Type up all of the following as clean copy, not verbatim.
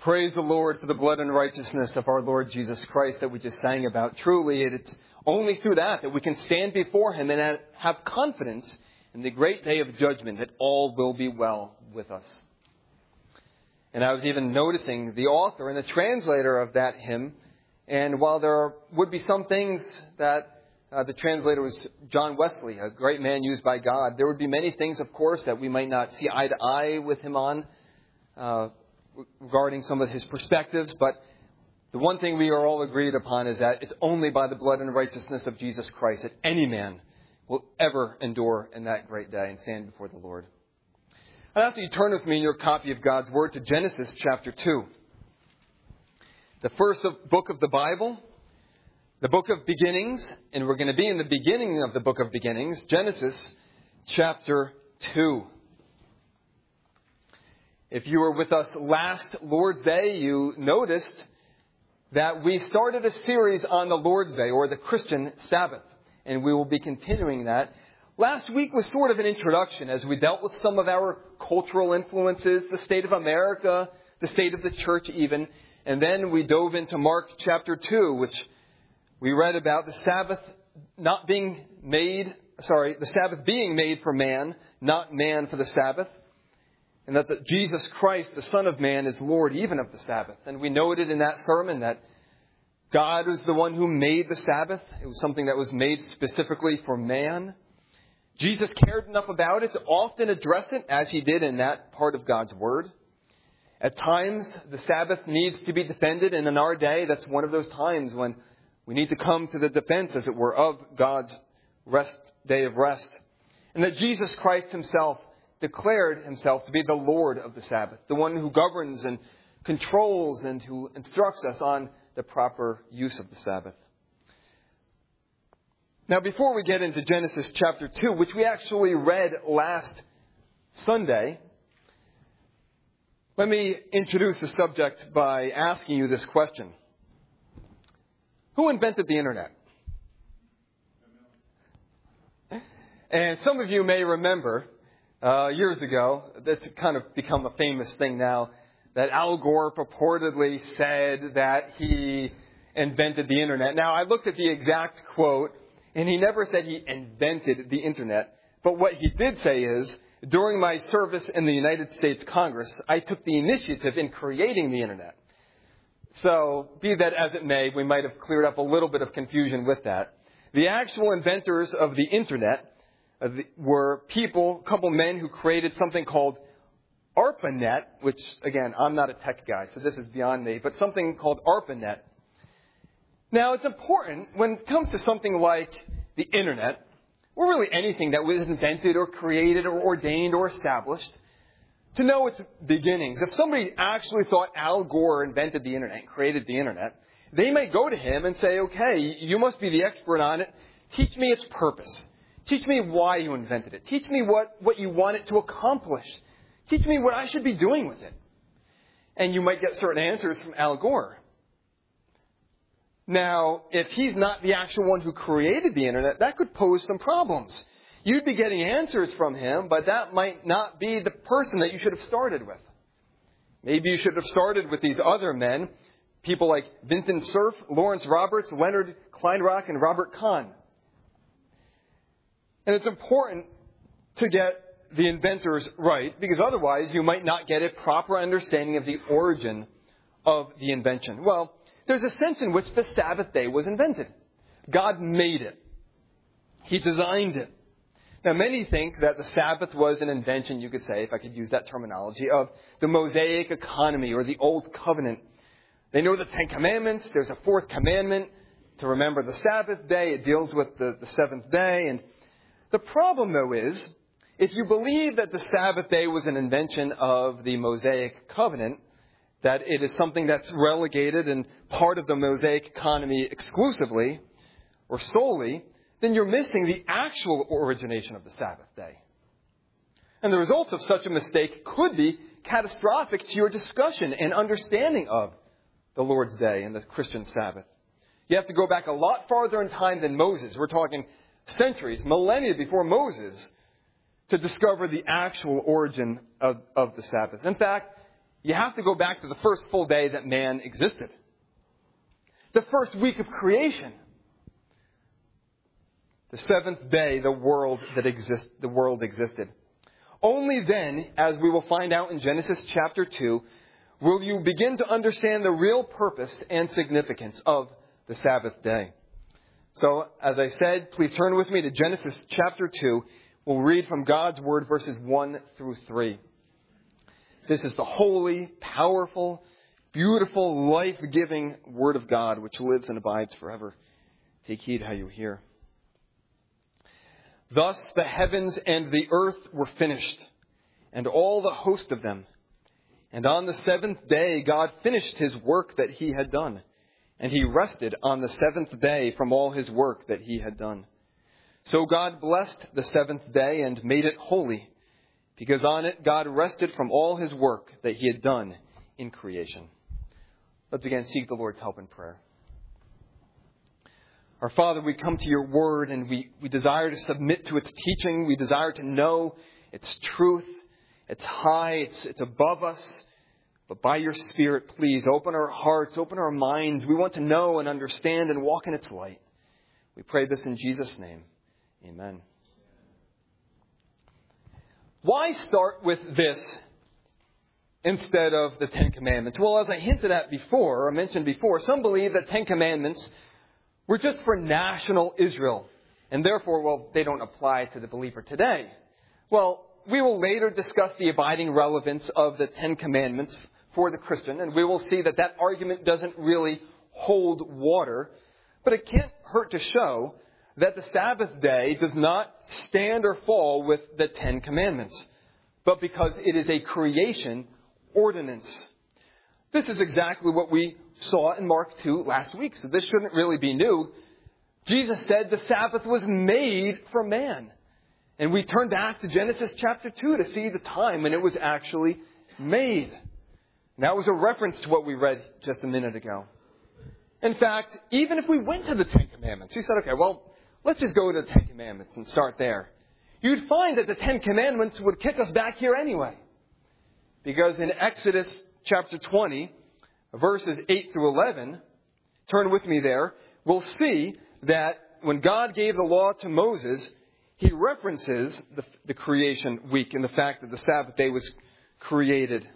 Praise the Lord for the blood and righteousness of our Lord Jesus Christ that we just sang about. Truly, it's only through that we can stand before Him and have confidence in the great day of judgment that all will be well with us. And I was even noticing the author and the translator of that hymn. And while there would be some things that the translator was John Wesley, a great man used by God, there would be many things, of course, that we might not see eye to eye with him on regarding some of his perspectives. But the one thing we are all agreed upon is that it's only by the blood and righteousness of Jesus Christ that any man will ever endure in that great day and stand before the Lord. I'd ask that you turn with me in your copy of God's Word to Genesis chapter 2. The first book of the Bible, the book of beginnings, and we're going to be in the beginning of the book of beginnings, Genesis chapter 2. If you were with us last Lord's Day, you noticed that we started a series on the Lord's Day, or the Christian Sabbath, and we will be continuing that. Last week was sort of an introduction as we dealt with some of our cultural influences, the state of America, the state of the church even, and then we dove into Mark chapter 2, which we read about the Sabbath being made for man, not man for the Sabbath. And that Jesus Christ, the Son of Man, is Lord even of the Sabbath. And we noted in that sermon that God was the one who made the Sabbath. It was something that was made specifically for man. Jesus cared enough about it to often address it, as he did in that part of God's Word. At times, the Sabbath needs to be defended, and in our day, that's one of those times when we need to come to the defense, as it were, of God's day of rest. And that Jesus Christ himself declared himself to be the Lord of the Sabbath, the one who governs and controls and who instructs us on the proper use of the Sabbath. Now, before we get into Genesis chapter 2, which we actually read last Sunday, let me introduce the subject by asking you this question. Who invented the Internet? And some of you may remember years ago, that's kind of become a famous thing now, that Al Gore purportedly said that he invented the Internet. Now, I looked at the exact quote, and he never said he invented the Internet. But what he did say is, during my service in the United States Congress, I took the initiative in creating the Internet. So, be that as it may, we might have cleared up a little bit of confusion with that. The actual inventors of the Internet were a couple men who created something called ARPANET, which, again, I'm not a tech guy, so this is beyond me, but something called ARPANET. Now, it's important when it comes to something like the Internet, or really anything that was invented or created or ordained or established, to know its beginnings. If somebody actually thought Al Gore invented the Internet, created the Internet, they may go to him and say, okay, you must be the expert on it. Teach me its purpose. Teach me why you invented it. Teach me what you want it to accomplish. Teach me what I should be doing with it. And you might get certain answers from Al Gore. Now, if he's not the actual one who created the Internet, that could pose some problems. You'd be getting answers from him, but that might not be the person that you should have started with. Maybe you should have started with these other men, people like Vincent Cerf, Lawrence Roberts, Leonard Kleinrock, and Robert Kahn. And it's important to get the inventors right, because otherwise you might not get a proper understanding of the origin of the invention. Well, there's a sense in which the Sabbath day was invented. God made it. He designed it. Now, many think that the Sabbath was an invention, you could say, if I could use that terminology, of the Mosaic economy or the Old Covenant. They know the Ten Commandments. There's a fourth commandment to remember the Sabbath day. It deals with the seventh day. And the problem, though, is if you believe that the Sabbath day was an invention of the Mosaic covenant, that it is something that's relegated and part of the Mosaic economy exclusively or solely, then you're missing the actual origination of the Sabbath day. And the results of such a mistake could be catastrophic to your discussion and understanding of the Lord's Day and the Christian Sabbath. You have to go back a lot farther in time than Moses. We're talking centuries, millennia before Moses, to discover the actual origin of the Sabbath. In fact, you have to go back to the first full day that man existed. The first week of creation. The seventh day the world existed. Only then, as we will find out in Genesis chapter 2, will you begin to understand the real purpose and significance of the Sabbath day. So, as I said, please turn with me to Genesis chapter 2. We'll read from God's Word verses 1 through 3. This is the holy, powerful, beautiful, life-giving Word of God, which lives and abides forever. Take heed how you hear. Thus the heavens and the earth were finished, and all the host of them. And on the seventh day God finished his work that he had done, and he rested on the seventh day from all his work that he had done. So God blessed the seventh day and made it holy, because on it God rested from all his work that he had done in creation. Let's again seek the Lord's help in prayer. Our Father, we come to your word and we desire to submit to its teaching. We desire to know its truth. It's high, it's above us. But by your Spirit, please open our hearts, open our minds. We want to know and understand and walk in its light. We pray this in Jesus' name. Amen. Why start with this instead of the Ten Commandments? Well, as I hinted at before, or mentioned before, some believe that Ten Commandments were just for national Israel. And therefore, well, they don't apply to the believer today. Well, we will later discuss the abiding relevance of the Ten Commandments for the Christian. And we will see that that argument doesn't really hold water. But it can't hurt to show that the Sabbath day does not stand or fall with the Ten Commandments, but because it is a creation ordinance. This is exactly what we saw in Mark 2 last week, so this shouldn't really be new. Jesus said the Sabbath was made for man. And we turn back to Genesis chapter 2 to see the time when it was actually made. And that was a reference to what we read just a minute ago. In fact, even if we went to the Ten Commandments, you said, okay, well, let's just go to the Ten Commandments and start there. You'd find that the Ten Commandments would kick us back here anyway. Because in Exodus chapter 20, verses 8 through 11, turn with me there, we'll see that when God gave the law to Moses, he references the creation week and the fact that the Sabbath day was created.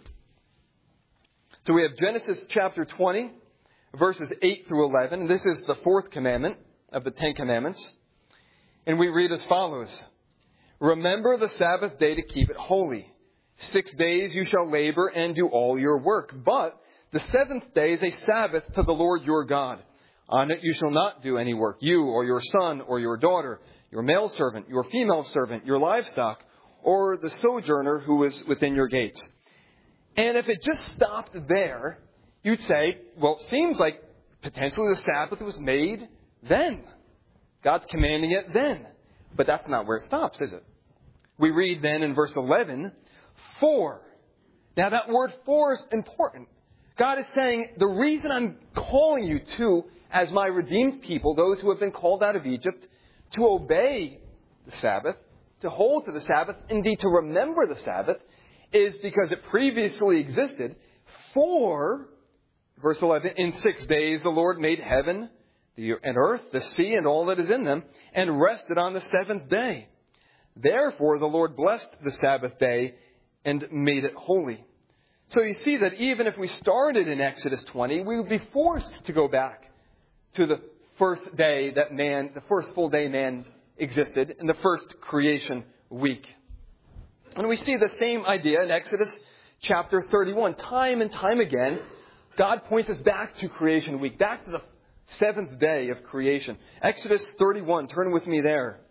So we have Genesis chapter 20, verses 8 through 11. This is the fourth commandment of the Ten Commandments. And we read as follows. Remember the Sabbath day to keep it holy. 6 days you shall labor and do all your work. But the seventh day is a Sabbath to the Lord your God. On it you shall not do any work, you or your son or your daughter, your male servant, your female servant, your livestock, or the sojourner who is within your gates. And if it just stopped there, you'd say, well, it seems like potentially the Sabbath was made then. God's commanding it then. But that's not where it stops, is it? We read then in verse 11, for. Now that word for is important. God is saying, the reason I'm calling you to, as my redeemed people, those who have been called out of Egypt, to obey the Sabbath, to hold to the Sabbath, indeed to remember the Sabbath, is because it previously existed. For, verse 11, in 6 days the Lord made heaven and earth, the sea, and all that is in them, and rested on the seventh day. Therefore the Lord blessed the Sabbath day and made it holy. So you see that even if we started in Exodus 20, we would be forced to go back to the first day that the first full day man existed, in the first creation week. And we see the same idea in Exodus chapter 31. Time and time again, God points us back to creation week, back to the seventh day of creation. Exodus 31, turn with me there.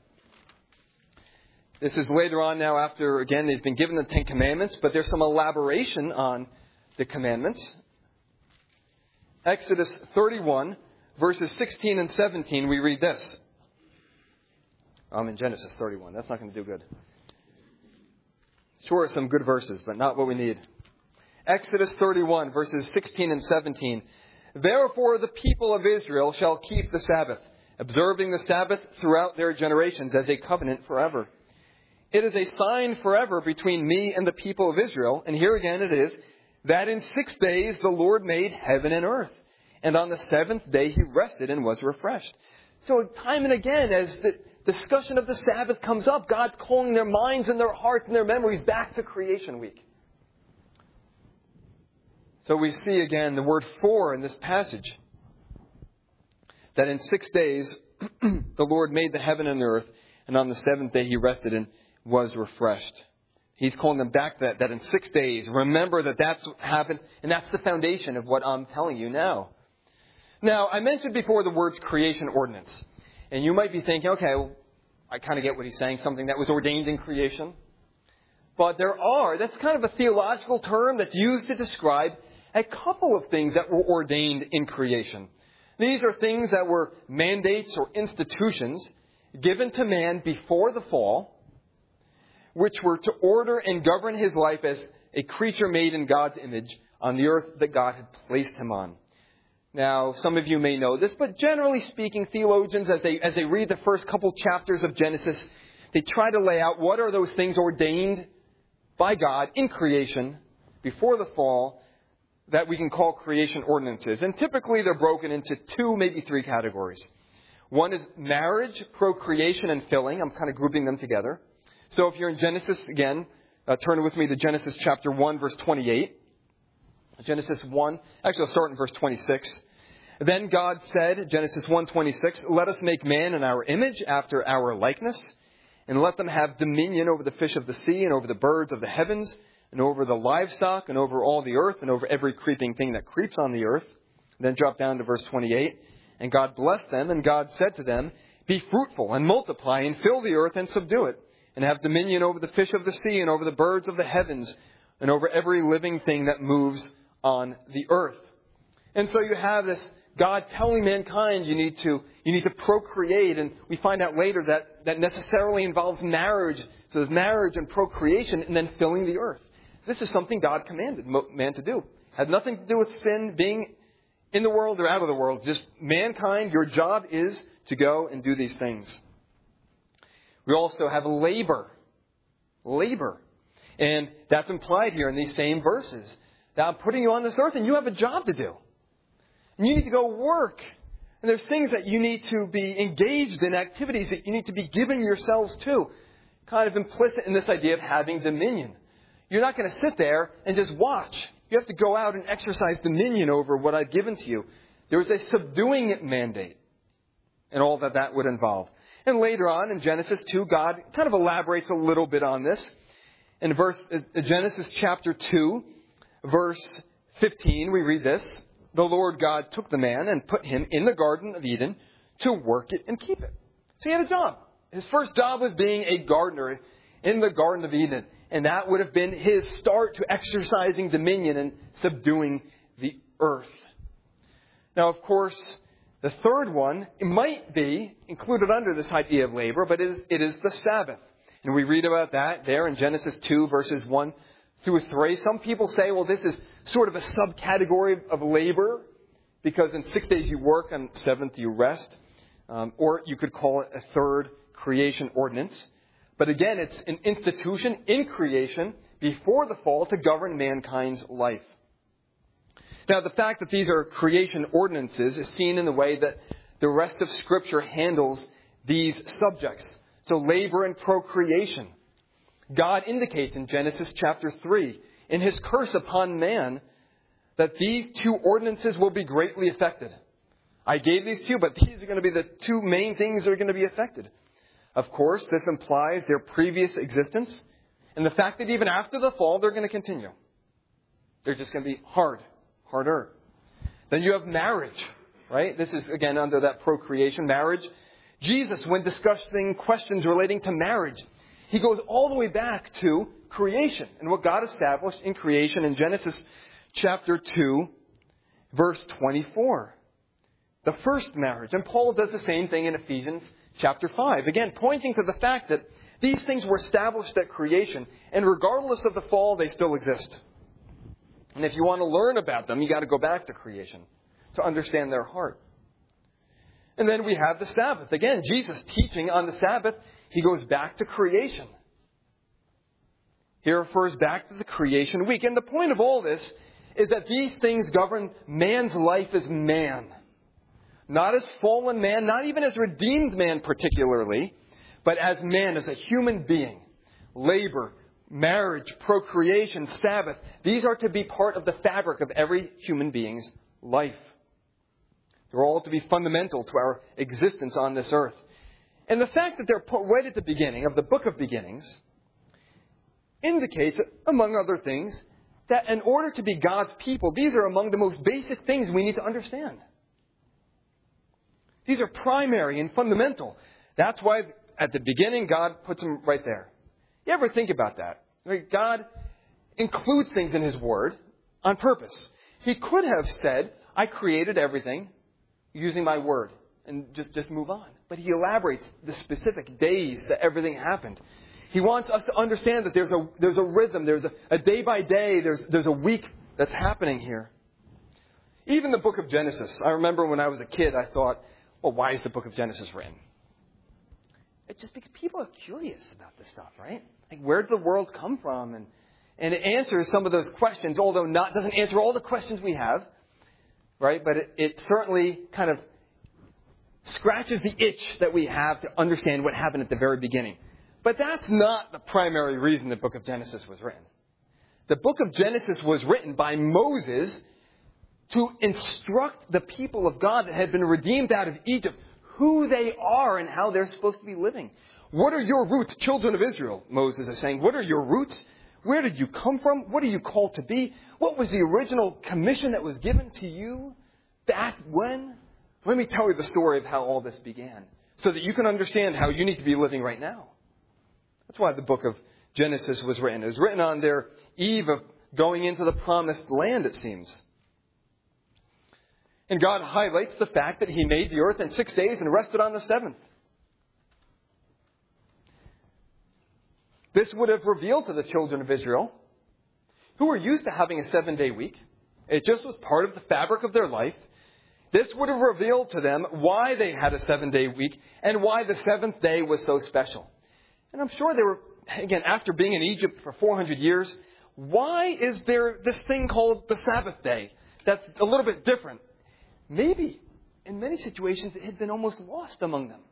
This is later on now after, again, they've been given the Ten Commandments, but there's some elaboration on the commandments. Exodus 31, verses 16 and 17, we read this. I'm in Genesis 31. That's not going to do good. Sure, some good verses, but not what we need. Exodus 31, verses 16 and 17. Therefore the people of Israel shall keep the Sabbath, observing the Sabbath throughout their generations as a covenant forever. It is a sign forever between me and the people of Israel. And here again it is, that in 6 days the Lord made heaven and earth, and on the seventh day he rested and was refreshed. So time and again, as the discussion of the Sabbath comes up, God's calling their minds and their hearts and their memories back to creation week. So we see again the word "for" in this passage, that in 6 days the Lord made the heaven and the earth, and on the seventh day he rested and was refreshed. He's calling them back to that in 6 days. Remember that that's what happened, and that's the foundation of what I'm telling you now. Now, I mentioned before the words creation ordinance. And you might be thinking, okay, well, I kind of get what he's saying, something that was ordained in creation. But that's kind of a theological term that's used to describe a couple of things that were ordained in creation. These are things that were mandates or institutions given to man before the fall, which were to order and govern his life as a creature made in God's image on the earth that God had placed him on. Now, some of you may know this, but generally speaking, theologians, as they read the first couple chapters of Genesis, they try to lay out what are those things ordained by God in creation before the fall that we can call creation ordinances. And typically they're broken into 2, maybe 3 categories. One is marriage, procreation, and filling. I'm kind of grouping them together. So if you're in Genesis, again, turn with me to Genesis chapter 1, verse 28. Genesis 1, actually I'll start in verse 26. Then God said, Genesis 1:26, "Let us make man in our image, after our likeness, and let them have dominion over the fish of the sea, and over the birds of the heavens, and over the livestock, and over all the earth, and over every creeping thing that creeps on the earth." Then drop down to verse 28. "And God blessed them, and God said to them, Be fruitful, and multiply, and fill the earth, and subdue it, and have dominion over the fish of the sea, and over the birds of the heavens, and over every living thing that moves on the earth." And so you have this God telling mankind you need to procreate, and we find out later that necessarily involves marriage. So there's marriage and procreation and then filling the earth. This is something God commanded man to do. Had nothing to do with sin being in the world or out of the world. Just mankind, your job is to go and do these things. We also have labor. Labor. And that's implied here in these same verses. That I'm putting you on this earth and you have a job to do. And you need to go work. And there's things that you need to be engaged in, activities that you need to be giving yourselves to. Kind of implicit in this idea of having dominion. You're not going to sit there and just watch. You have to go out and exercise dominion over what I've given to you. There is a subduing mandate and all that would involve. And later on in Genesis 2, God kind of elaborates a little bit on this. In Genesis chapter 2, verse 15, we read this. "The Lord God took the man and put him in the Garden of Eden to work it and keep it." So he had a job. His first job was being a gardener in the Garden of Eden. And that would have been his start to exercising dominion and subduing the earth. Now, of course, the third one, it might be included under this idea of labor, but it is the Sabbath. And we read about that there in Genesis 2, verses 1 through 3. Some people say, well, this is sort of a subcategory of labor, because in 6 days you work, on the seventh you rest. Or you could call it a third creation ordinance. But again, it's an institution in creation before the fall to govern mankind's life. Now, the fact that these are creation ordinances is seen in the way that the rest of Scripture handles these subjects. So labor and procreation. God indicates in Genesis chapter 3, in his curse upon man, that these 2 ordinances will be greatly affected. I gave these to you, but these are going to be the 2 main things that are going to be affected. Of course, this implies their previous existence and the fact that even after the fall, they're going to continue. They're just going to be harder. Then you have marriage, right? This is, again, under that procreation, marriage. Jesus, when discussing questions relating to marriage, he goes all the way back to creation and what God established in creation in Genesis chapter 2, verse 24. The first marriage. And Paul does the same thing in Ephesians chapter 5. Again, pointing to the fact that these things were established at creation, and regardless of the fall, they still exist. And if you want to learn about them, you got to go back to creation to understand their heart. And then we have the Sabbath. Again, Jesus teaching on the Sabbath, he goes back to creation. He refers back to the creation week. And the point of all this is that these things govern man's life as man. Not as fallen man, not even as redeemed man particularly, but as man, as a human being. Labor, marriage, procreation, Sabbath, these are to be part of the fabric of every human being's life. They're all to be fundamental to our existence on this earth. And the fact that they're put right at the beginning of the book of beginnings indicates, among other things, that in order to be God's people, these are among the most basic things we need to understand. These are primary and fundamental. That's why at the beginning God puts them right there. You ever think about that? God includes things in His Word on purpose. He could have said, I created everything using my Word, and just move on. But He elaborates the specific days that everything happened. He wants us to understand that there's a rhythm, there's a day by day, there's a week that's happening here. Even the book of Genesis. I remember when I was a kid, I thought, well, why is the book of Genesis written? It's just because people are curious about this stuff, right? Like, where did the world come from? And it answers some of those questions, although doesn't answer all the questions we have, right? But it certainly kind of scratches the itch that we have to understand what happened at the very beginning. But that's not the primary reason the book of Genesis was written. The book of Genesis was written by Moses to instruct the people of God that had been redeemed out of Egypt who they are and how they're supposed to be living. What are your roots, children of Israel? Moses is saying, what are your roots? Where did you come from? What are you called to be? What was the original commission that was given to you back when? Let me tell you the story of how all this began so that you can understand how you need to be living right now. That's why the book of Genesis was written. It was written on their eve of going into the promised land, it seems. And God highlights the fact that He made the earth in 6 days and rested on the seventh. This would have revealed to the children of Israel, who were used to having a 7-day week. It just was part of the fabric of their life. This would have revealed to them why they had a 7-day week and why the seventh day was so special. And I'm sure they were, again, after being in Egypt for 400 years, why is there this thing called the Sabbath day that's a little bit different? Maybe, in many situations, it had been almost lost among them.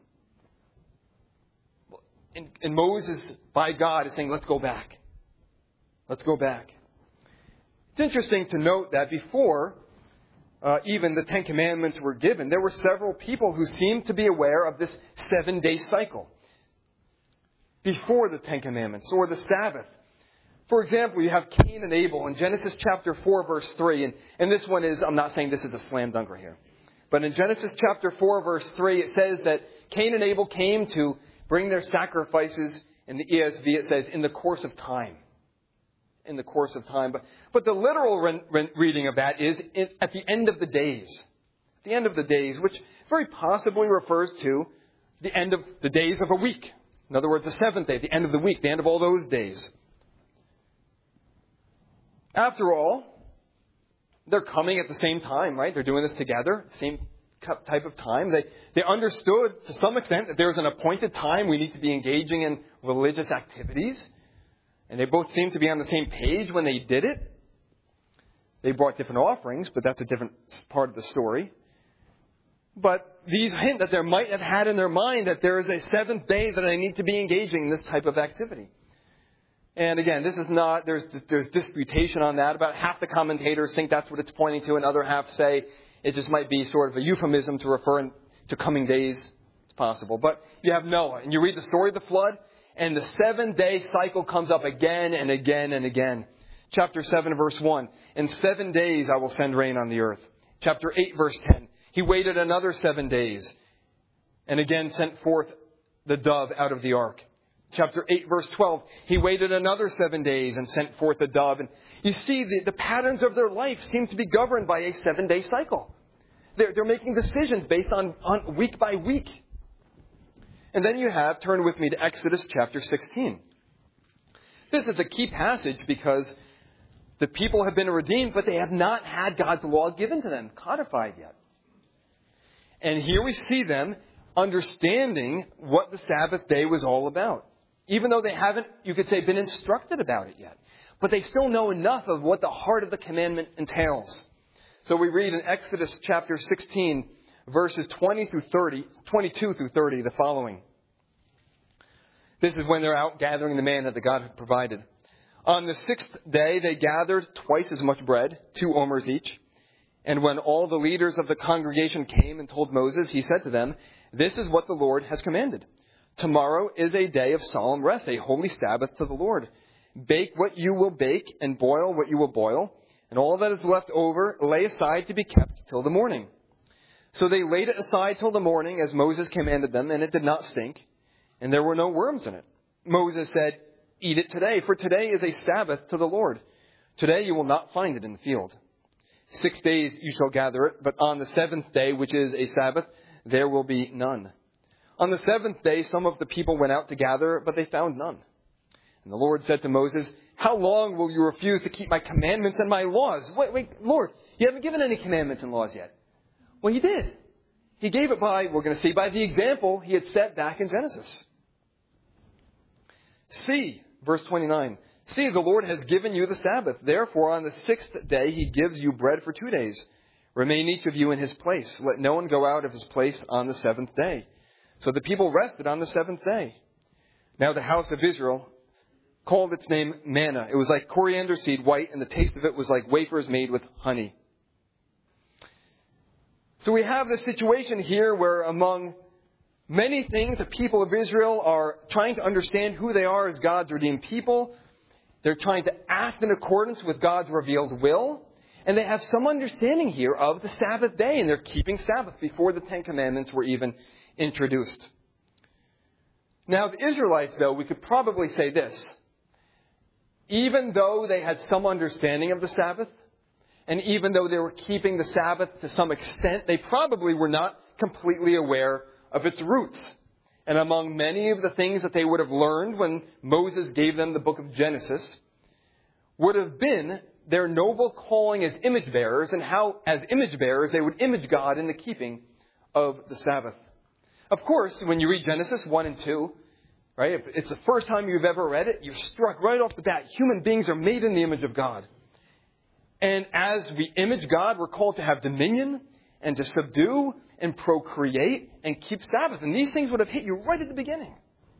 And Moses, by God, is saying, let's go back. Let's go back. It's interesting to note that before even the Ten Commandments were given, there were several people who seemed to be aware of this 7-day cycle before the Ten Commandments or the Sabbath. For example, you have Cain and Abel in Genesis chapter 4, verse 3. And this one is, I'm not saying this is a slam dunk right here. But in Genesis chapter 4, verse 3, it says that Cain and Abel came to bring their sacrifices. In the ESV, it says, in the course of time. In the course of time. But the literal reading of that is at the end of the days. The end of the days, which very possibly refers to the end of the days of a week. In other words, the seventh day, the end of the week, the end of all those days. After all, they're coming at the same time, right? They're doing this together, same type of time. They understood to some extent that there's an appointed time we need to be engaging in religious activities. And they both seemed to be on the same page when they did it. They brought different offerings, but that's a different part of the story. But these hint that they might have had in their mind that there is a seventh day that I need to be engaging in this type of activity. And again, this is not, there's disputation on that. About half the commentators think that's what it's pointing to, and other half say it just might be sort of a euphemism to refer to coming days. It's possible. But you have Noah, and you read the story of the flood, and the 7-day cycle comes up again and again and again. Chapter 7, verse 1, in 7 days I will send rain on the earth. Chapter 8, verse 10, He waited another 7 days and again sent forth the dove out of the ark. Chapter 8, verse 12, He waited another 7 days and sent forth the dove. And you see, the patterns of their life seem to be governed by a 7-day cycle. They're making decisions based on week by week. And then you have, turn with me to Exodus chapter 16. This is a key passage because the people have been redeemed, but they have not had God's law given to them, codified yet. And here we see them understanding what the Sabbath day was all about. Even though they haven't, you could say, been instructed about it yet. but they still know enough of what the heart of the commandment entails. So we read in Exodus chapter 16, verses 22 through 30, the following. This is when they're out gathering the manna that God had provided. On the 6th day, they gathered twice as much bread, 2 omers each. And when all the leaders of the congregation came and told Moses, he said to them, "This is what the Lord has commanded. Tomorrow is a day of solemn rest, a holy Sabbath to the Lord. Bake what you will bake and boil what you will boil, and all that is left over lay aside to be kept till the morning." So they laid it aside till the morning, as Moses commanded them, and it did not stink, and there were no worms in it. Moses said, "Eat it today, for today is a Sabbath to the Lord. Today you will not find it in the field. 6 days you shall gather it, but on the 7th day, which is a Sabbath, there will be none." On the 7th day, some of the people went out to gather, but they found none. And the Lord said to Moses, "How long will you refuse to keep my commandments and my laws?" Wait, Lord, you haven't given any commandments and laws yet. Well, he did. He gave it by the example he had set back in Genesis. See, verse 29, "See, the Lord has given you the Sabbath. Therefore, on the 6th day, he gives you bread for 2 days. Remain each of you in his place. Let no one go out of his place on the 7th day." So the people rested on the 7th day. Now the house of Israel called its name manna. It was like coriander seed, white, and the taste of it was like wafers made with honey. So we have this situation here where among many things, the people of Israel are trying to understand who they are as God's redeemed people. They're trying to act in accordance with God's revealed will. And they have some understanding here of the Sabbath day, and they're keeping Sabbath before the 10 Commandments were even introduced. Now, the Israelites, though, we could probably say this. Even though they had some understanding of the Sabbath, and even though they were keeping the Sabbath to some extent, they probably were not completely aware of its roots. And among many of the things that they would have learned when Moses gave them the book of Genesis would have been their noble calling as image bearers and how, as image bearers, they would image God in the keeping of the Sabbath. Of course, when you read Genesis 1 and 2, right, if it's the first time you've ever read it, you're struck right off the bat. Human beings are made in the image of God. And as we image God, we're called to have dominion and to subdue and procreate and keep Sabbath. And these things would have hit you right at the beginning.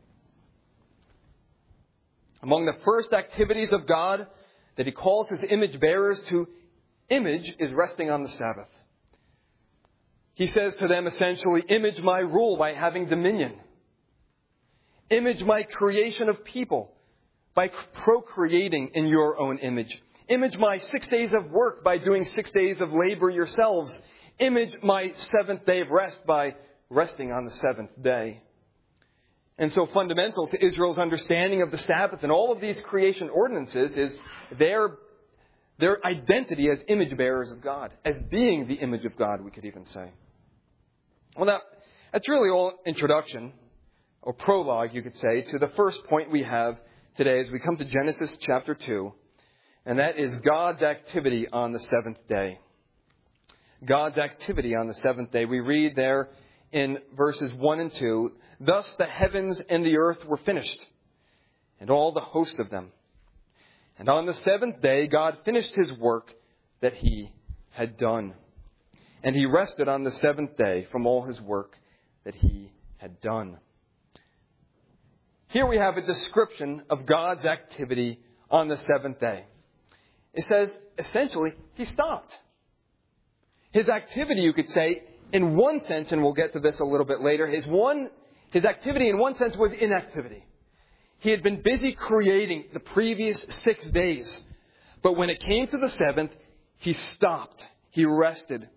Among the first activities of God that he calls his image bearers to image is resting on the Sabbath. He says to them essentially, image my rule by having dominion. Image my creation of people by procreating in your own image. Image my 6 days of work by doing 6 days of labor yourselves. Image my 7th day of rest by resting on the 7th day. And so fundamental to Israel's understanding of the Sabbath and all of these creation ordinances is their identity as image bearers of God, as being the image of God, we could even say. Well, now, that's really all introduction, or prologue, you could say, to the first point we have today as we come to Genesis chapter 2, and that is God's activity on the 7th day. God's activity on the 7th day. We read there in verses 1 and 2, "Thus the heavens and the earth were finished, and all the host of them. And on the 7th day God finished his work that he had done. And he rested on the 7th day from all his work that he had done." Here we have a description of God's activity on the 7th day. It says, essentially, he stopped. His activity, you could say, in one sense, and we'll get to this a little bit later, his activity in one sense was inactivity. He had been busy creating the previous 6 days. But when it came to the 7th, he stopped. He rested.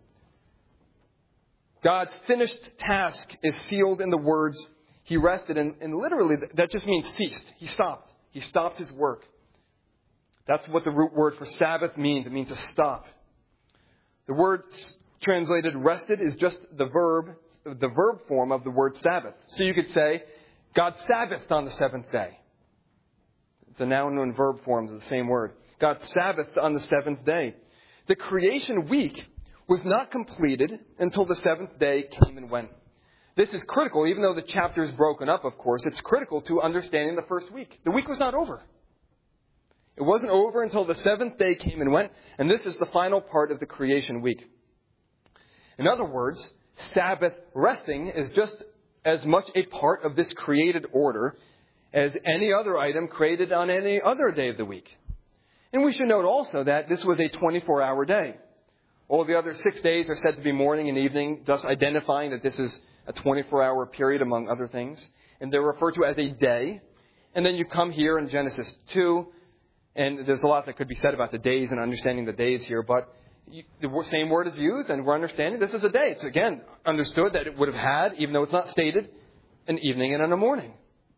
God's finished task is sealed in the words, he rested. And literally, that just means ceased. He stopped. He stopped his work. That's what the root word for Sabbath means. It means to stop. The word translated rested is just the verb form of the word Sabbath. So you could say, God Sabbathed on the 7th day. The noun and verb forms of the same word. God Sabbathed on the 7th day. The creation week was not completed until the 7th day came and went. This is critical, even though the chapter is broken up, of course. It's critical to understanding the first week. The week was not over. It wasn't over until the seventh day came and went, and this is the final part of the creation week. In other words, Sabbath resting is just as much a part of this created order as any other item created on any other day of the week. And we should note also that this was a 24-hour day. All the other 6 days are said to be morning and evening, thus identifying that this is a 24-hour period among other things. And they're referred to as a day. And then you come here in Genesis 2, and there's a lot that could be said about the days and understanding the days here, but the same word is used, and we're understanding this is a day. It's, again, understood that it would have had, even though it's not stated, an evening and a morning.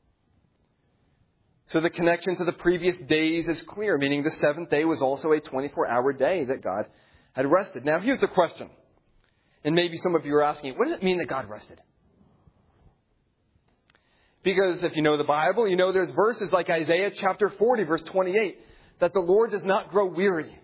So the connection to the previous days is clear, meaning the seventh day was also a 24-hour day that God had rested. Now, here's the question. And maybe some of you are asking, what does it mean that God rested? Because if you know the Bible, you know there's verses like Isaiah chapter 40, verse 28, that the Lord does not grow weary.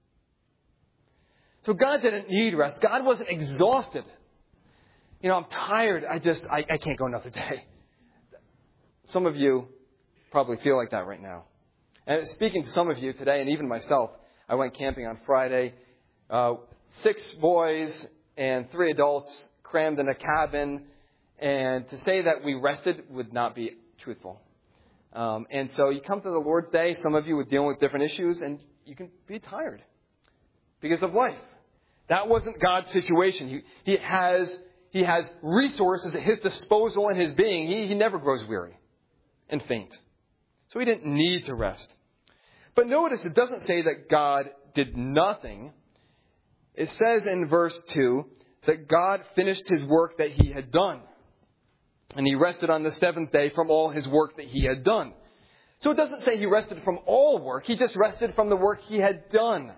So God didn't need rest. God wasn't exhausted. I'm tired. I can't go another day. Some of you probably feel like that right now. And speaking to some of you today, and even myself, I went camping on Friday. 6 boys and 3 adults crammed in a cabin. And to say that we rested would not be truthful. And so you come to the Lord's Day, some of you are dealing with different issues, and you can be tired because of life. That wasn't God's situation. He has resources at his disposal in his being. He never grows weary and faint. So he didn't need to rest. But notice it doesn't say that God did nothing. It says in verse 2 that God finished his work that he had done. And he rested on the seventh day from all his work that he had done. So it doesn't say he rested from all work. He just rested from the work he had done.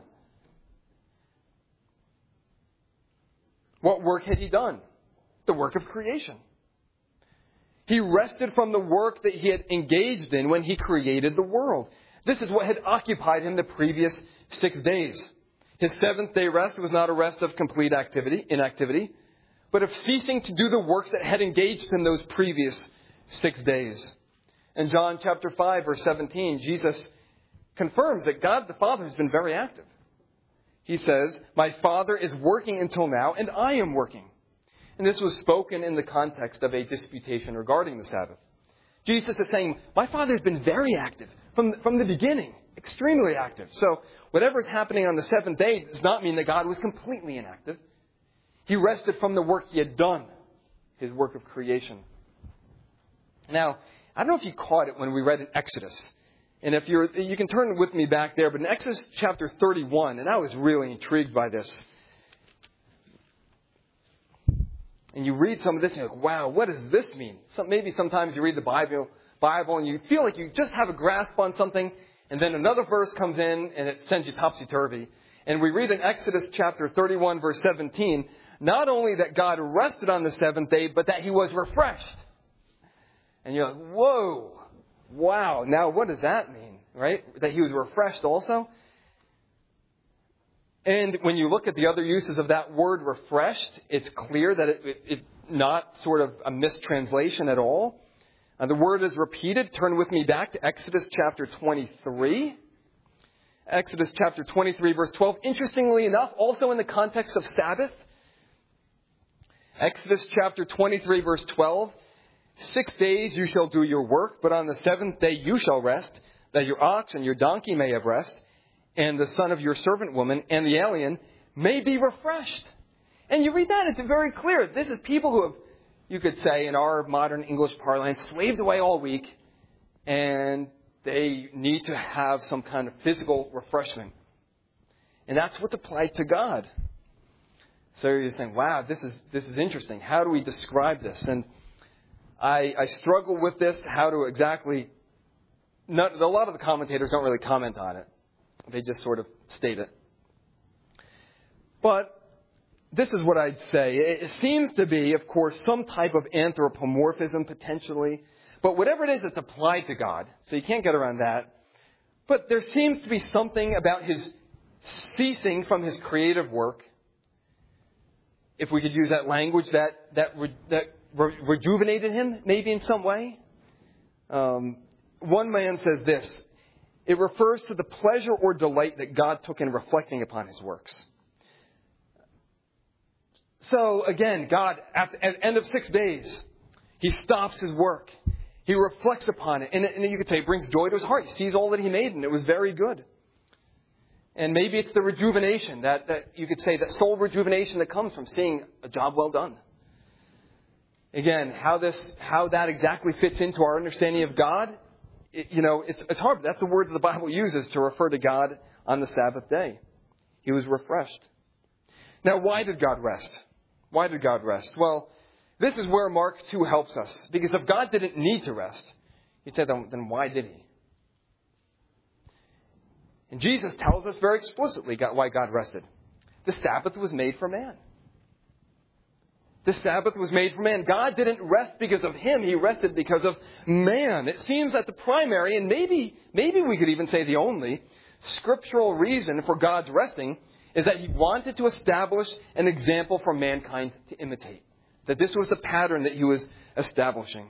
What work had he done? The work of creation. He rested from the work that he had engaged in when he created the world. This is what had occupied him the previous 6 days. His seventh day rest was not a rest of complete inactivity, but of ceasing to do the works that had engaged him those previous 6 days. In John chapter 5, verse 17, Jesus confirms that God the Father has been very active. He says, "My Father is working until now, and I am working." And this was spoken in the context of a disputation regarding the Sabbath. Jesus is saying, my Father has been very active from the beginning, extremely active. So whatever is happening on the seventh day does not mean that God was completely inactive. He rested from the work he had done, his work of creation. Now, I don't know if you caught it when we read in Exodus. And if you can turn with me back there, but in Exodus chapter 31, and I was really intrigued by this. And you read some of this and you're like, wow, what does this mean? Maybe sometimes you read the Bible and you feel like you just have a grasp on something, and then another verse comes in and it sends you topsy-turvy. And we read in Exodus chapter 31, verse 17, not only that God rested on the seventh day, but that he was refreshed. And you're like, whoa, wow, now what does that mean, right? That he was refreshed also? And when you look at the other uses of that word refreshed, it's clear that it's not sort of a mistranslation at all. The word is repeated. Turn with me back to Exodus chapter 23. Exodus chapter 23, verse 12. Interestingly enough, also in the context of Sabbath. Exodus chapter 23, verse 12. 6 days you shall do your work, but on the seventh day you shall rest, that your ox and your donkey may have rest, and the son of your servant woman and the alien may be refreshed. And you read that, it's very clear. This is people who have, you could say in our modern English parlance, slaved away all week, and they need to have some kind of physical refreshment. And that's what's applied to God. So you're saying, wow, this is interesting. How do we describe this? And I struggle with this, how to exactly... a lot of the commentators don't really comment on it. They just sort of state it. But this is what I'd say. It seems to be, of course, some type of anthropomorphism potentially. But whatever it is, it's applied to God. So you can't get around that. But there seems to be something about his ceasing from his creative work, if we could use that language, that rejuvenated him, maybe in some way. One man says this: It refers to the pleasure or delight that God took in reflecting upon his works. So again, God, at the end of 6 days, he stops his work. He reflects upon it. And you could say it brings joy to his heart. He sees all that he made, and it was very good. And maybe it's the rejuvenation that you could say, that soul rejuvenation that comes from seeing a job well done. Again, how that exactly fits into our understanding of God, it's hard. But that's the word that the Bible uses to refer to God on the Sabbath day. He was refreshed. Now, why did God rest? Why did God rest? Well, this is where Mark 2 helps us. Because if God didn't need to rest, he said, then why did he? And Jesus tells us very explicitly why God rested. The Sabbath was made for man. The Sabbath was made for man. God didn't rest because of him. He rested because of man. It seems that the primary, and maybe we could even say the only, scriptural reason for God's resting is that he wanted to establish an example for mankind to imitate. That this was the pattern that he was establishing.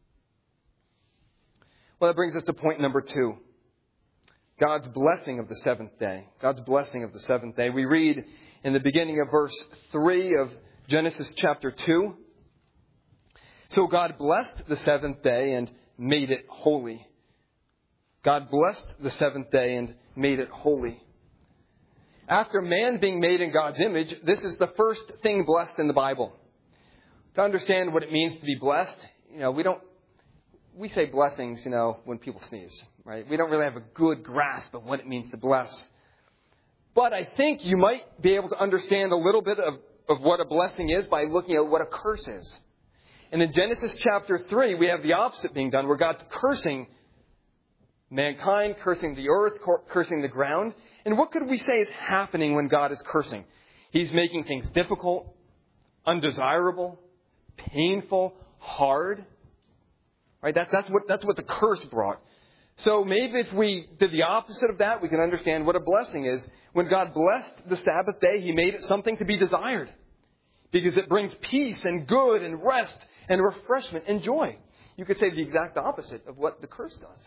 Well, that brings us to point number 2. God's blessing of the seventh day. God's blessing of the seventh day. We read in the beginning of verse 3 of Genesis chapter 2. So God blessed the seventh day and made it holy. God blessed the seventh day and made it holy. After man being made in God's image, this is the first thing blessed in the Bible. To understand what it means to be blessed, we say blessings, when people sneeze, right? We don't really have a good grasp of what it means to bless. But I think you might be able to understand a little bit of what a blessing is by looking at what a curse is. And in Genesis chapter 3, we have the opposite being done, where God's cursing mankind, cursing the earth, cursing the ground. And what could we say is happening when God is cursing? He's making things difficult, undesirable, painful, hard. Right? That's what the curse brought. So maybe if we did the opposite of that, we can understand what a blessing is. When God blessed the Sabbath day, he made it something to be desired. Because it brings peace and good and rest and refreshment and joy. You could say the exact opposite of what the curse does.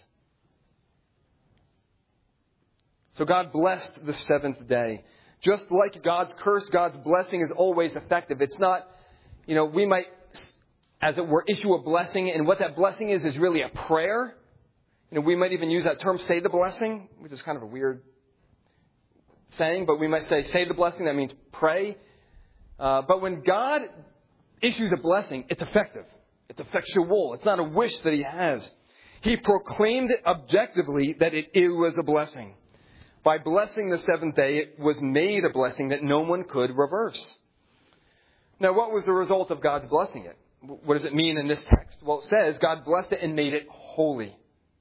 So God blessed the seventh day. Just like God's curse, God's blessing is always effective. It's not, we might, as it were, issue a blessing. And what that blessing is really a prayer. We might even use that term, say the blessing, which is kind of a weird saying. But we might say the blessing. That means pray. But when God issues a blessing, it's effective. It's effectual. It's not a wish that he has. He proclaimed it objectively that it was a blessing. By blessing the seventh day, it was made a blessing that no one could reverse. Now, what was the result of God's blessing it? What does it mean in this text? Well, it says God blessed it and made it holy.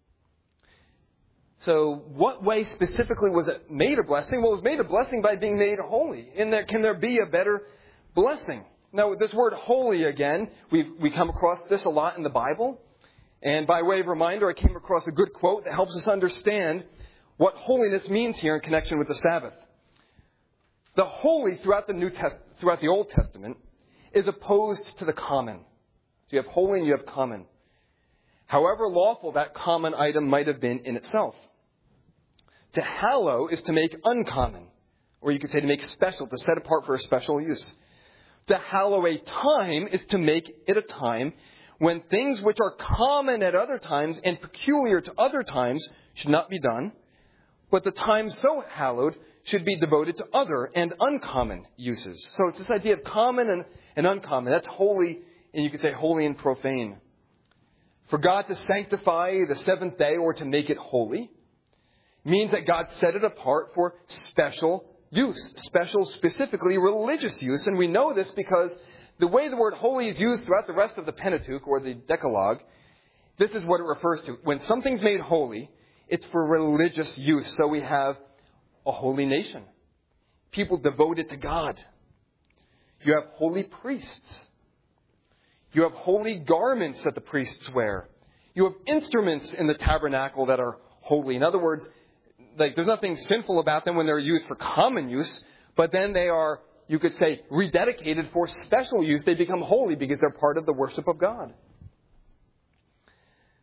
So what way specifically was it made a blessing? Well, it was made a blessing by being made holy. Can there be a better blessing? Now, this word holy, again, we come across this a lot in the Bible. And by way of reminder, I came across a good quote that helps us understand what holiness means here in connection with the Sabbath. The holy throughout the Old Testament is opposed to the common. So you have holy and you have common. However lawful that common item might have been in itself. To hallow is to make uncommon, or you could say to make special, to set apart for a special use. To hallow a time is to make it a time when things which are common at other times and peculiar to other times should not be done. But the time so hallowed should be devoted to other and uncommon uses. So it's this idea of common and uncommon. That's holy, and you could say holy and profane. For God to sanctify the seventh day or to make it holy means that God set it apart for special use. Special, specifically religious use. And we know this because the way the word holy is used throughout the rest of the Pentateuch or the Decalogue, this is what it refers to. When something's made holy, it's for religious use. So we have a holy nation. People devoted to God. You have holy priests. You have holy garments that the priests wear. You have instruments in the tabernacle that are holy. In other words, there's nothing sinful about them when they're used for common use, but then they are, you could say, rededicated for special use. They become holy because they're part of the worship of God.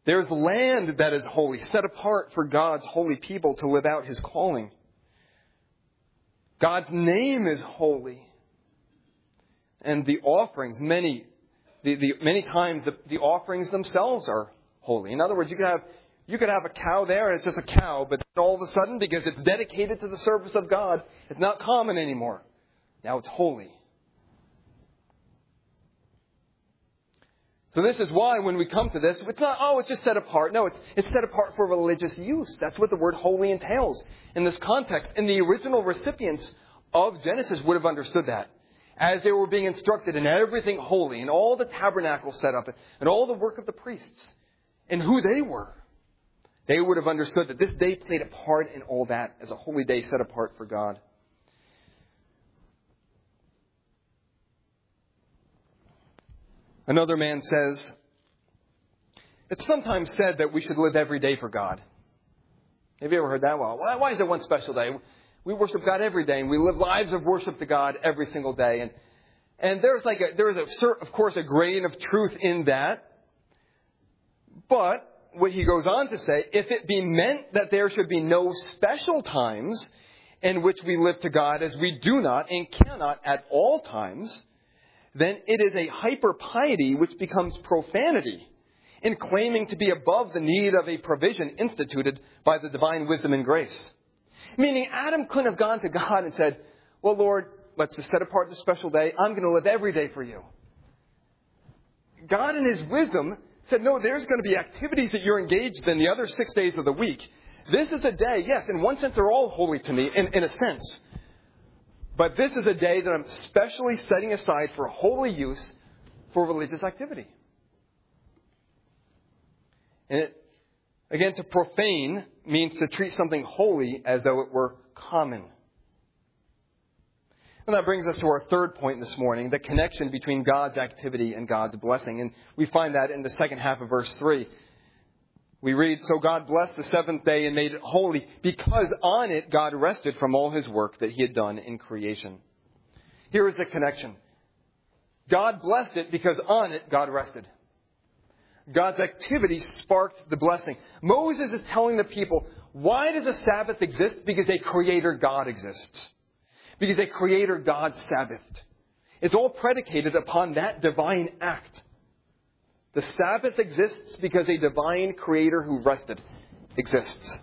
There's land that is holy, set apart for God's holy people to live out His calling. God's name is holy. And the offerings, many times the offerings themselves are holy. In other words, you could have a cow there and it's just a cow, but all of a sudden, because it's dedicated to the service of God, it's not common anymore. Now it's holy. So this is why when we come to this, it's not, it's just set apart. No, it's set apart for religious use. That's what the word holy entails in this context. And the original recipients of Genesis would have understood that. As they were being instructed in everything holy, and all the tabernacle set up, and all the work of the priests, and who they were, they would have understood that this day played a part in all that as a holy day set apart for God. Another man says, it's sometimes said that we should live every day for God. Have you ever heard that? Well, why is there one special day? We worship God every day, and we live lives of worship to God every single day. And of course, a grain of truth in that. But what he goes on to say, if it be meant that there should be no special times in which we live to God, as we do not and cannot at all times, then it is a hyper-piety which becomes profanity in claiming to be above the need of a provision instituted by the divine wisdom and grace. Meaning Adam couldn't have gone to God and said, well, Lord, let's just set apart this special day. I'm going to live every day for you. God in His wisdom said, no, there's going to be activities that you're engaged in the other 6 days of the week. This is a day, yes, in one sense they're all holy to me, in a sense. But this is a day that I'm specially setting aside for holy use for religious activity. And again, to profane means to treat something holy as though it were common. And that brings us to our third point this morning, the connection between God's activity and God's blessing. And we find that in the second half of verse 3. We read, so God blessed the seventh day and made it holy because on it God rested from all His work that He had done in creation. Here is the connection. God blessed it because on it God rested. God's activity sparked the blessing. Moses is telling the people, why does a Sabbath exist? Because a Creator God exists. Because a Creator God Sabbathed. It's all predicated upon that divine act. The Sabbath exists because a divine Creator who rested exists.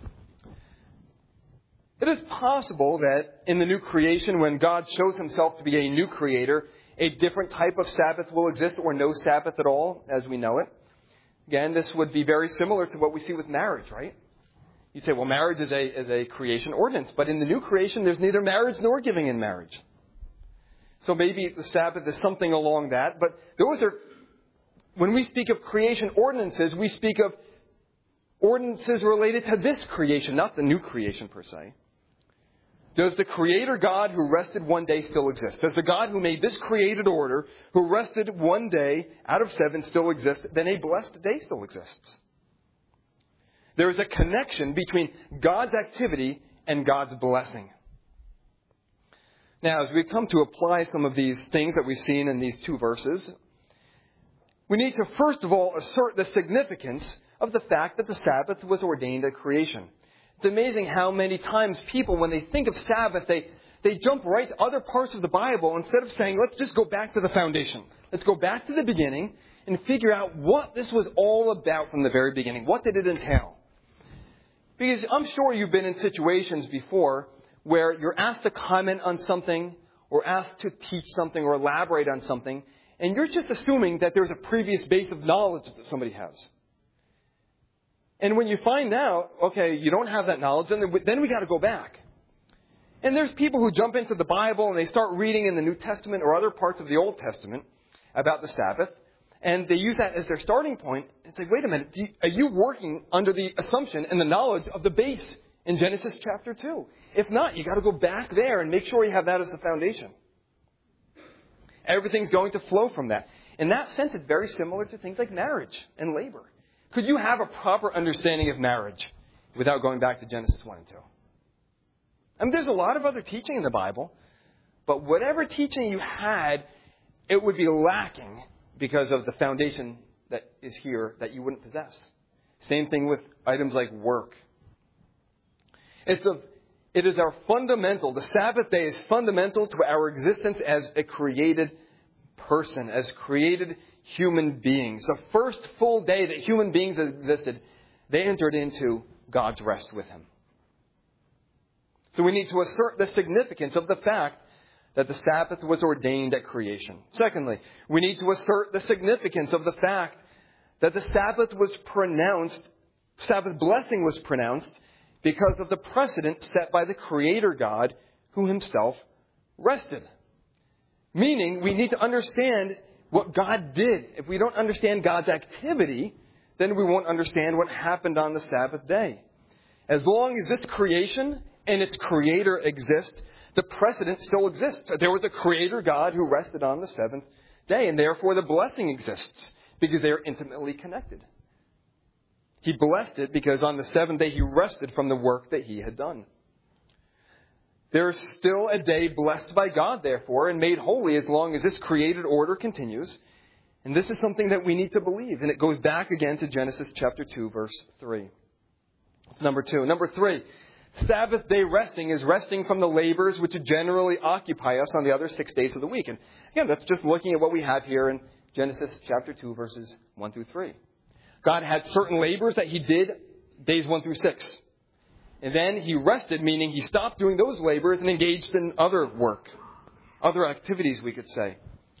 It is possible that in the new creation, when God shows Himself to be a new Creator, a different type of Sabbath will exist or no Sabbath at all as we know it. Again, this would be very similar to what we see with marriage, right? You'd say, well, marriage is a creation ordinance. But in the new creation, there's neither marriage nor giving in marriage. So maybe the Sabbath is something along that. But when we speak of creation ordinances, we speak of ordinances related to this creation, not the new creation per se. Does the Creator God who rested one day still exist? Does the God who made this created order, who rested one day out of 7 still exist? Then a blessed day still exists. There is a connection between God's activity and God's blessing. Now, as we come to apply some of these things that we've seen in these 2 verses, we need to first of all assert the significance of the fact that the Sabbath was ordained at creation. It's amazing how many times people, when they think of Sabbath, they jump right to other parts of the Bible instead of saying, let's just go back to the foundation. Let's go back to the beginning and figure out what this was all about from the very beginning. What did it entail? Because I'm sure you've been in situations before where you're asked to comment on something or asked to teach something or elaborate on something, and you're just assuming that there's a previous base of knowledge that somebody has. And when you find out, okay, you don't have that knowledge, then we got to go back. And there's people who jump into the Bible and they start reading in the New Testament or other parts of the Old Testament about the Sabbath, and they use that as their starting point. It's like, wait a minute, are you working under the assumption and the knowledge of the base in Genesis chapter 2? If not, you got to go back there and make sure you have that as the foundation. Everything's going to flow from that. In that sense, it's very similar to things like marriage and labor. Could you have a proper understanding of marriage without going back to Genesis 1 and 2? I mean, there's a lot of other teaching in the Bible, but whatever teaching you had, it would be lacking because of the foundation that is here that you wouldn't possess. Same thing with items like work. It is our fundamental, the Sabbath day is fundamental to our existence as a created person, as created human beings. The first full day that human beings existed, they entered into God's rest with Him. So we need to assert the significance of the fact that the Sabbath was ordained at creation. Secondly, we need to assert the significance of the fact that the Sabbath blessing was pronounced because of the precedent set by the Creator God who Himself rested. Meaning, we need to understand what God did. If we don't understand God's activity, then we won't understand what happened on the Sabbath day. As long as its creation and its Creator exist, the precedent still exists. There was a Creator God who rested on the seventh day, and therefore the blessing exists because they are intimately connected. He blessed it because on the seventh day He rested from the work that He had done. There is still a day blessed by God, therefore, and made holy as long as this created order continues. And this is something that we need to believe. And it goes back again to Genesis chapter 2, verse 3. That's number 2. Number 3, Sabbath day resting is resting from the labors which generally occupy us on the other 6 days of the week. And again, that's just looking at what we have here in Genesis chapter 2, verses 1 through 3. God had certain labors that He did days 1 through 6. And then He rested, meaning He stopped doing those labors and engaged in other work, other activities, we could say.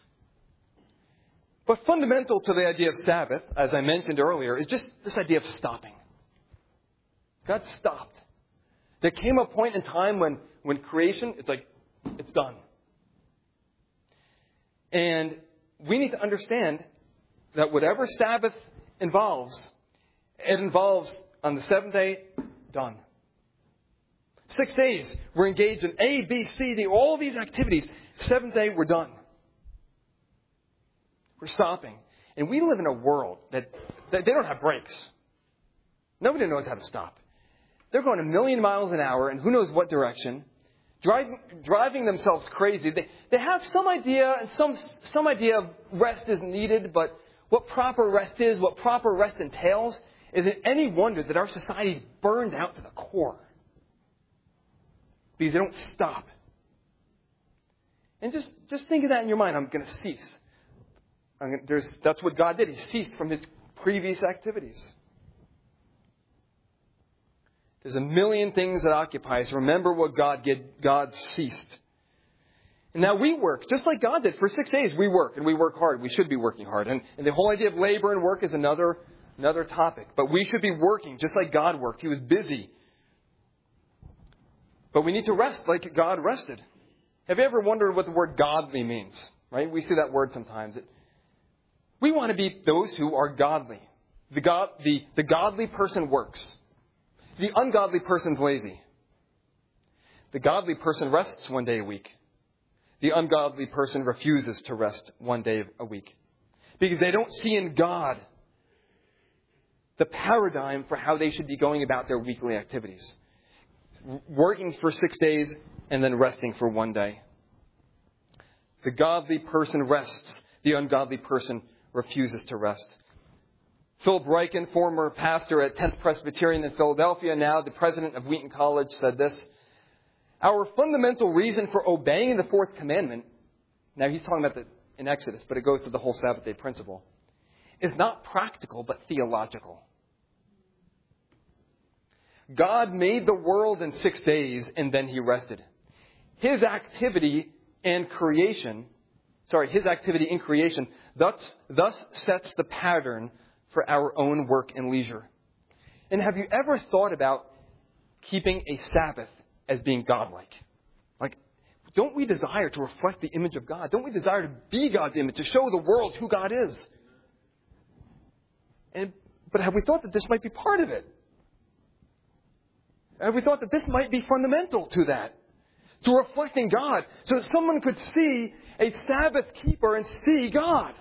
But fundamental to the idea of Sabbath, as I mentioned earlier, is just this idea of stopping. God stopped. There came a point in time when creation, it's done. And we need to understand that whatever Sabbath involves, it involves on the seventh day, done. 6 days, we're engaged in A, B, C, D, all these activities. Seventh day, we're done. We're stopping. And we live in a world that they don't have brakes. Nobody knows how to stop. They're going a million miles an hour in who knows what direction, driving themselves crazy. They have some idea, and some idea of rest is needed, but what proper rest is, what proper rest entails, is it any wonder that our society is burned out to the core? Because they don't stop. And just think of that in your mind. I'm going to cease. That's what God did. He ceased from His previous activities. There's a million things that occupy us. Remember what God did. God ceased. And now we work, just like God did. For 6 days we work, and we work hard. We should be working hard. And the whole idea of labor and work is another topic. But we should be working just like God worked. He was busy. But we need to rest like God rested. Have you ever wondered what the word godly means? Right? We see that word sometimes. We want to be those who are godly. The godly person works. The ungodly person's lazy. The godly person rests 1 day a week. The ungodly person refuses to rest 1 day a week. Because they don't see in God the paradigm for how they should be going about their weekly activities. Working for 6 days and then resting for 1 day. The godly person rests. The ungodly person refuses to rest. Philip Ryken, former pastor at 10th Presbyterian in Philadelphia, now the president of Wheaton College, said this: "Our fundamental reason for obeying the fourth commandment," now he's talking about in Exodus, but it goes to the whole Sabbath day principle, "is not practical but theological." God made the world in 6 days and then He rested. His activity in creation thus sets the pattern for our own work and leisure. And have you ever thought about keeping a Sabbath as being godlike? Like, don't we desire to reflect the image of God? Don't we desire to be God's image, to show the world who God is? But have we thought that this might be part of it? Have we thought that this might be fundamental to that? To reflecting God, so that someone could see a Sabbath keeper and see God.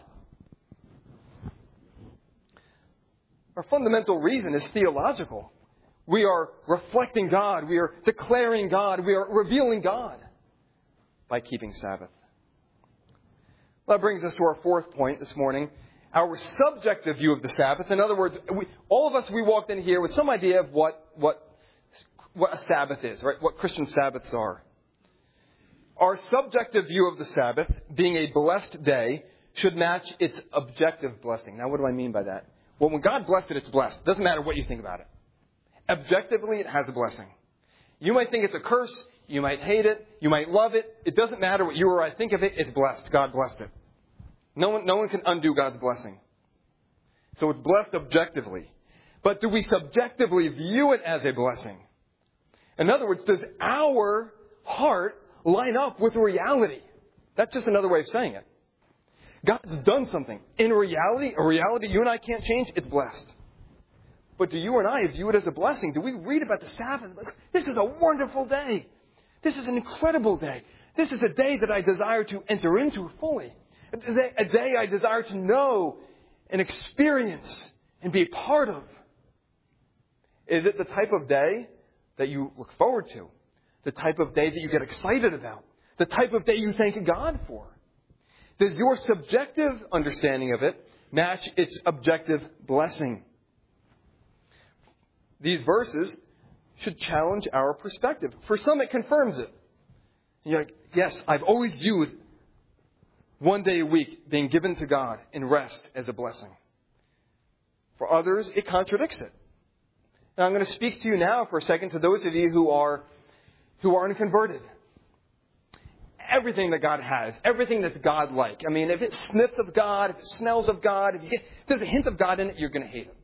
Our fundamental reason is theological. We are reflecting God. We are declaring God. We are revealing God by keeping Sabbath. That brings us to our fourth point this morning. our subjective view of the Sabbath. In other words, all of us, we walked in here with some idea of what a Sabbath is, right? What Christian Sabbaths are. Our subjective view of the Sabbath, being a blessed day, should match its objective blessing. Now, what do I mean by that? Well, when God blessed it, it's blessed. It doesn't matter what you think about it. Objectively, it has a blessing. You might think it's a curse. You might hate it. You might love it. It doesn't matter what you or I think of it. It's blessed. God blessed it. No one can undo God's blessing. So it's blessed objectively. But do we subjectively view it as a blessing? In other words, does our heart line up with reality? That's just another way of saying it. God's done something. In reality, a reality you and I can't change, it's blessed. But do you and I view it as a blessing? Do we read about the Sabbath? This is a wonderful day. This is an incredible day. This is a day that I desire to enter into fully. A day I desire to know and experience and be a part of. Is it the type of day that you look forward to? The type of day that you get excited about? The type of day you thank God for? Does your subjective understanding of it match its objective blessing? These verses should challenge our perspective. For some, it confirms it. You're like, yes, I've always viewed one day a week being given to God in rest as a blessing. For others, it contradicts it. And I'm going to speak to you now for a second to those of you who are unconverted. Everything that God has, everything that's God-like. I mean, if it sniffs of God, if it smells of God, if there's a hint of God in it, you're going to hate it.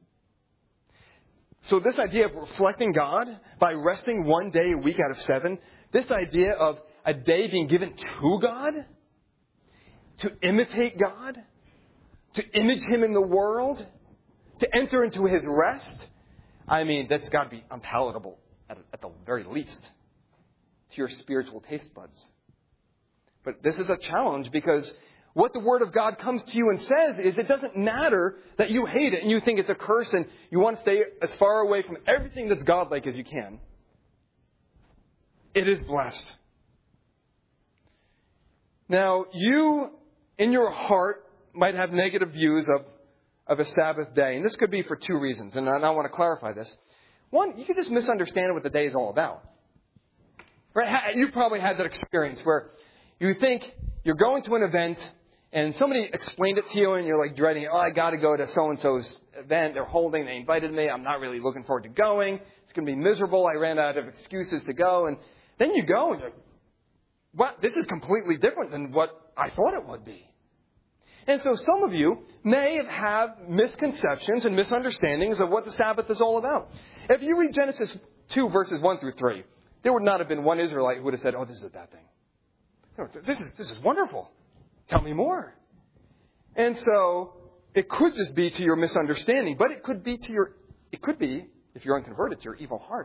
So this idea of reflecting God by resting one day a week out of 7, this idea of a day being given to God, to imitate God, to image Him in the world, to enter into His rest, I mean, that's got to be unpalatable at the very least to your spiritual taste buds. But this is a challenge because what the Word of God comes to you and says is it doesn't matter that you hate it and you think it's a curse and you want to stay as far away from everything that's godlike as you can. It is blessed. Now, you, in your heart, might have negative views of a Sabbath day. And this could be for 2 reasons. And I want to clarify this. One, you could just misunderstand what the day is all about. Right? You probably had that experience where you think you're going to an event and somebody explained it to you and you're like dreading it. Oh, I got to go to so-and-so's event they're holding. They invited me. I'm not really looking forward to going. It's going to be miserable. I ran out of excuses to go. And then you go and you're like, well, this is completely different than what I thought it would be. And so some of you may have misconceptions and misunderstandings of what the Sabbath is all about. If you read Genesis 2, verses 1 through 3, there would not have been one Israelite who would have said, oh, this is a bad thing. No, this is wonderful. Tell me more. And so it could just be to your misunderstanding, but it could be, if you're unconverted, to your evil heart.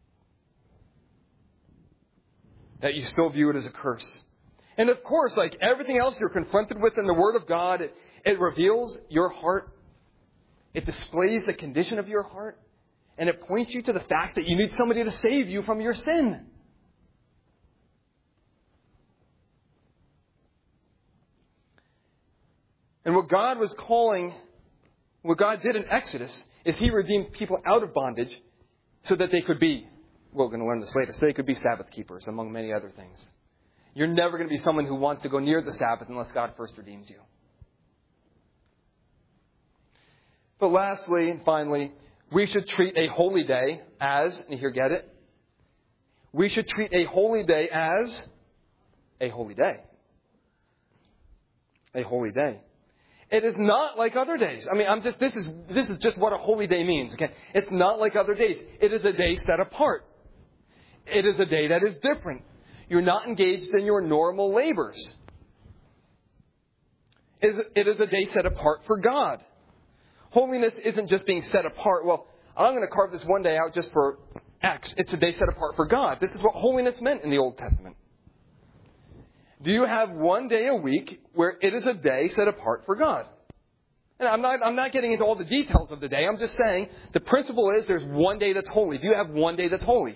That you still view it as a curse. And of course, like everything else you're confronted with in the Word of God, it reveals your heart. It displays the condition of your heart. And it points you to the fact that you need somebody to save you from your sin. And what God did in Exodus is He redeemed people out of bondage so that they could be, we're going to learn this later, so they could be Sabbath keepers, among many other things. You're never going to be someone who wants to go near the Sabbath unless God first redeems you. But lastly and finally, we should treat a holy day as, and here get it, we should treat a holy day as a holy day. A holy day. It is not like other days. I mean, this is just what a holy day means. Okay? It's not like other days. It is a day set apart. It is a day that is different. You're not engaged in your normal labors. It is a day set apart for God. Holiness isn't just being set apart. Well, I'm going to carve this one day out just for X. It's a day set apart for God. This is what holiness meant in the Old Testament. Do you have one day a week where it is a day set apart for God? And I'm not getting into all the details of the day. I'm just saying the principle is there's one day that's holy. Do you have one day that's holy?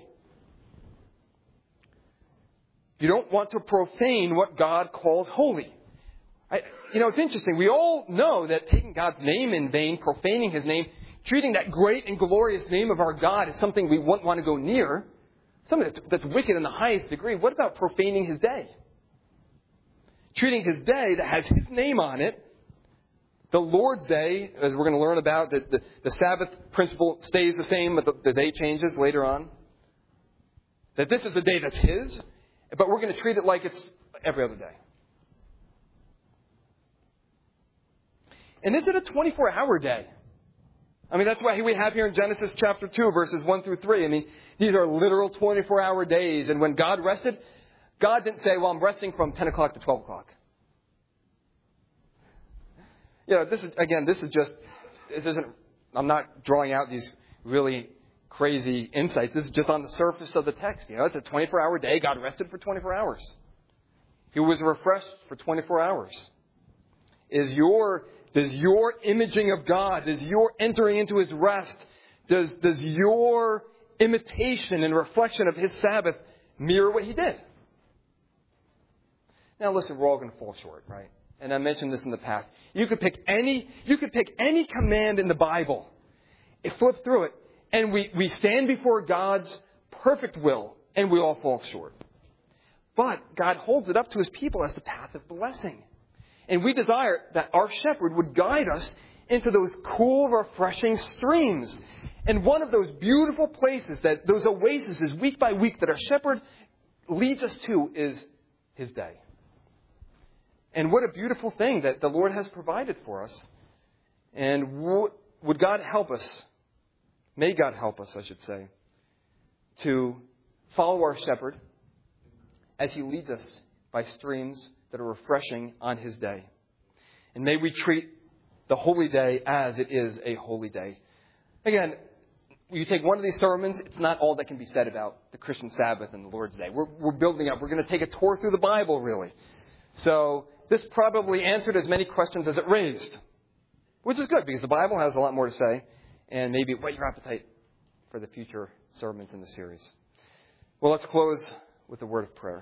You don't want to profane what God calls holy. It's interesting. We all know that taking God's name in vain, profaning His name, treating that great and glorious name of our God as something we wouldn't want to go near, something that's wicked in the highest degree. What about profaning His day? Treating His day that has His name on it, the Lord's Day, as we're going to learn about, the Sabbath principle stays the same, but the day changes later on. That this is the day that's His, but we're going to treat it like it's every other day. And is it a 24-hour day? That's why we have here in Genesis chapter 2, verses 1 through 3. These are literal 24-hour days. And when God rested, God didn't say, well, I'm resting from 10 o'clock to 12 o'clock. I'm not drawing out these really crazy insights. This is just on the surface of the text. It's a 24-hour day. God rested for 24 hours. He was refreshed for 24 hours. Does your imaging of God, does your entering into His rest, does your imitation and reflection of His Sabbath mirror what He did? Now listen, we're all going to fall short, right? And I mentioned this in the past. You could pick any command in the Bible, flip through it, and we stand before God's perfect will, and we all fall short. But God holds it up to His people as the path of blessing. And we desire that our shepherd would guide us into those cool, refreshing streams. And one of those beautiful places, those oases week by week that our shepherd leads us to is His day. And what a beautiful thing that the Lord has provided for us. And would God help us, may God help us, I should say, to follow our shepherd as He leads us by streams that are refreshing on His day. And may we treat the holy day as it is a holy day. Again, you take one of these sermons, it's not all that can be said about the Christian Sabbath and the Lord's Day. We're building up. We're going to take a tour through the Bible, really. So this probably answered as many questions as it raised, which is good because the Bible has a lot more to say, and maybe whet your appetite for the future sermons in the series. Well, let's close with a word of prayer.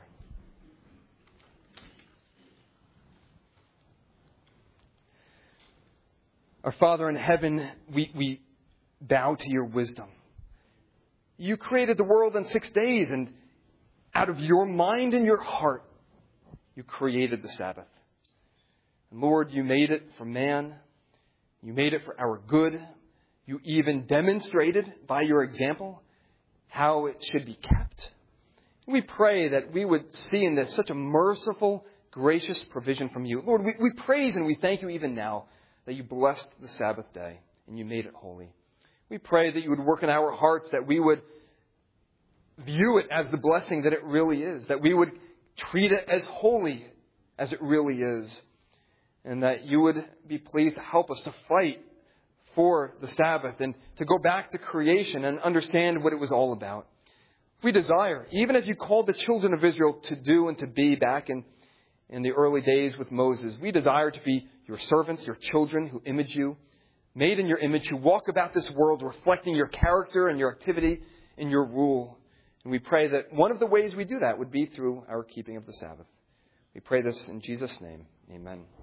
Our Father in heaven, we bow to your wisdom. You created the world in 6 days, and out of your mind and your heart, you created the Sabbath. And Lord, you made it for man. You made it for our good. You even demonstrated by your example how it should be kept. We pray that we would see in this such a merciful, gracious provision from you. Lord, we praise and we thank you even now that you blessed the Sabbath day and you made it holy. We pray that you would work in our hearts, that we would view it as the blessing that it really is, that we would treat it as holy as it really is, and that you would be pleased to help us to fight for the Sabbath and to go back to creation and understand what it was all about. We desire, even as you called the children of Israel to do and to be back in the early days with Moses, we desire to be your servants, your children who image you, made in your image, who walk about this world reflecting your character and your activity and your rule. And we pray that one of the ways we do that would be through our keeping of the Sabbath. We pray this in Jesus' name. Amen.